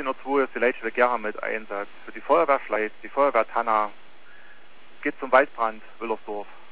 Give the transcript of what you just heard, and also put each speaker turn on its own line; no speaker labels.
402 ist die Leitstelle Gera mit Einsatz. Für die Feuerwehr Schleiz, die Feuerwehr Tanna. Geht zum Waldbrand, Willersdorf.